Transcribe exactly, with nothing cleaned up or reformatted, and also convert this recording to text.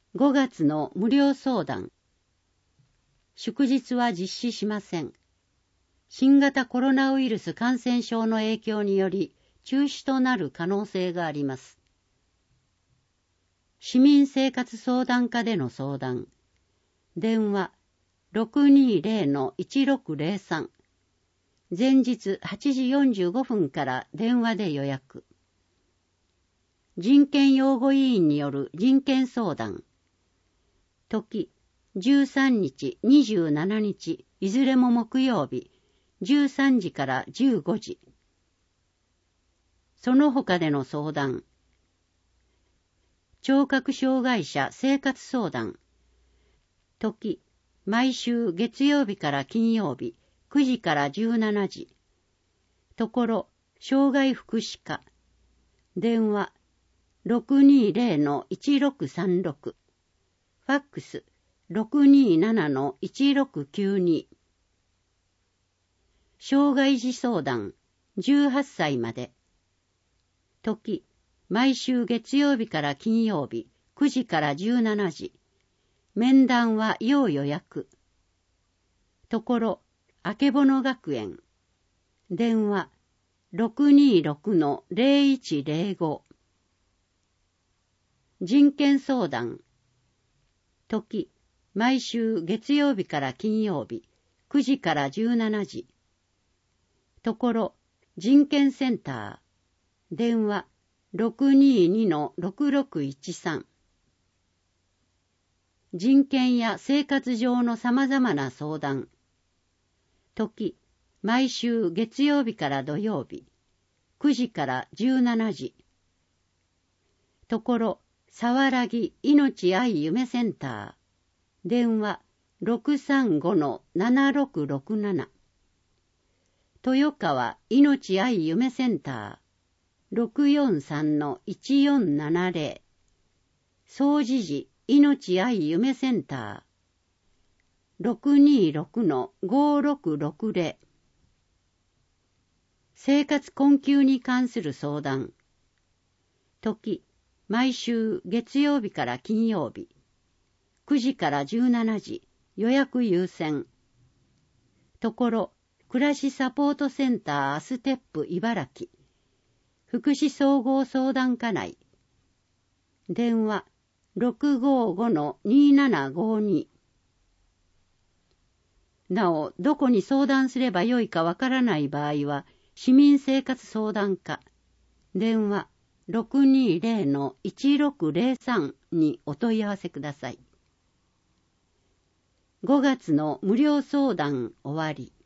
ごがつの無料相談。祝日は実施しません。新型コロナウイルス感染症の影響により中止となる可能性があります。市民生活相談課での相談。電話 ろくにーぜろのいちろくぜろさん。前日はちじよんじゅうごふんから電話で予約。人権擁護委員による人権相談。時、じゅうさんにち、にじゅうしちにち、いずれも木曜日、じゅうさんじからじゅうごじ。その他での相談。聴覚障害者生活相談。時、毎週月曜日から金曜日、くじからじゅうしちじ。ところ、障害福祉課。電話、ろくにーぜろのいちろくさんろく。ファックス、ろくにーななのいちろくきゅうに。障害児相談、じゅうはっさいまで。時、毎週月曜日から金曜日、くじからじゅうしちじ。面談は要予約。ところ、あけぼの学園。電話、ろくにーろくのぜろいちぜろご。人権相談。時、毎週月曜日から金曜日、くじからじゅうしちじ。ところ、人権センター。電話、ろくにーにのろくろくいちさん。人権や生活上のさまざまな相談。時、毎週月曜日から土曜日、くじからじゅうしちじ。ところ、さわらぎ命愛夢センター。電話、ろくさんごのななろくろくなな。豊川命愛夢センター。ろくよんさんのいちよんななぜろ。総持寺命愛夢センター。ろくにーろくのごろくろくぜろ。生活困窮に関する相談。時、毎週月曜日から金曜日、くじからじゅうしちじ、予約優先。ところ、暮らしサポートセンターアステップ茨城、福祉総合相談課内。電話、ろくごごのにななごに。なお、どこに相談すればよいかわからない場合は、市民生活相談課。電話、ろくにーぜろのいちろくぜろさんにお問い合わせください。ごがつの無料相談終わり。